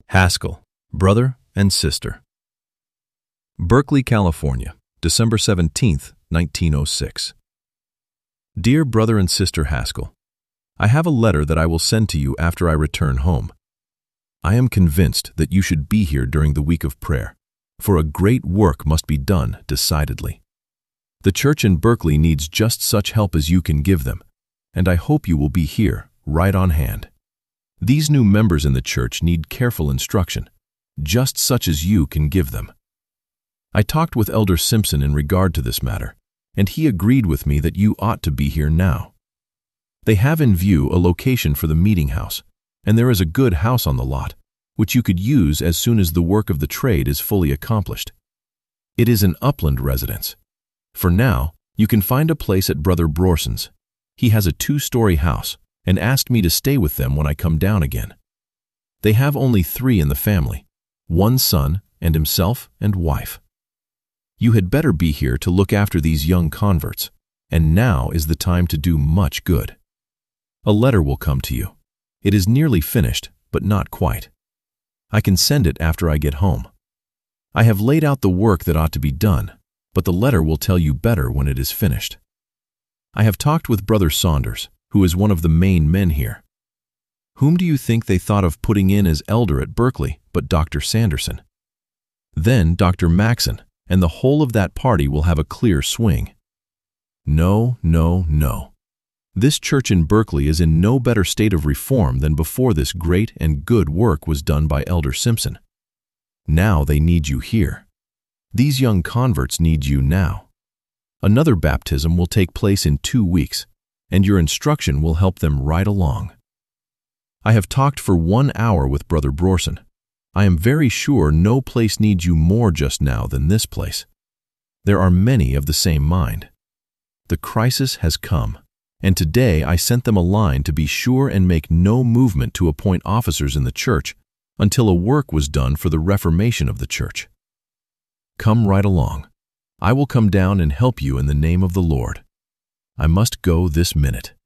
Haskell, brother and sister. Berkeley, California, December 17, 1906. Dear Brother and Sister Haskell, I have a letter that I will send to you after I return home. I am convinced that you should be here during the week of prayer, for a great work must be done decidedly. The church in Berkeley needs just such help as you can give them, and I hope you will be here, right on hand. These new members in the church need careful instruction, just such as you can give them. I talked with Elder Simpson in regard to this matter, and he agreed with me that you ought to be here now. They have in view a location for the meeting house, and there is a good house on the lot, which you could use as soon as the work of the trade is fully accomplished. It is an upland residence. For now, you can find a place at Brother Brorson's. He has a 2-story house, and asked me to stay with them when I come down again. They have only 3 in the family, 1 son and himself and wife. You had better be here to look after these young converts, and now is the time to do much good. A letter will come to you. It is nearly finished, but not quite. I can send it after I get home. I have laid out the work that ought to be done, but the letter will tell you better when it is finished. I have talked with Brother Saunders, who is one of the main men here. Whom do you think they thought of putting in as elder at Berkeley but Dr. Sanderson? Then Dr. Maxon, and the whole of that party will have a clear swing. No. This church in Berkeley is in no better state of reform than before this great and good work was done by Elder Simpson. Now they need you here. These young converts need you now. Another baptism will take place in 2 weeks, and your instruction will help them right along. I have talked for 1 hour with Brother Brorson. I am very sure no place needs you more just now than this place. There are many of the same mind. The crisis has come, and today I sent them a line to be sure and make no movement to appoint officers in the church until a work was done for the reformation of the church. Come right along. I will come down and help you in the name of the Lord. I must go this minute.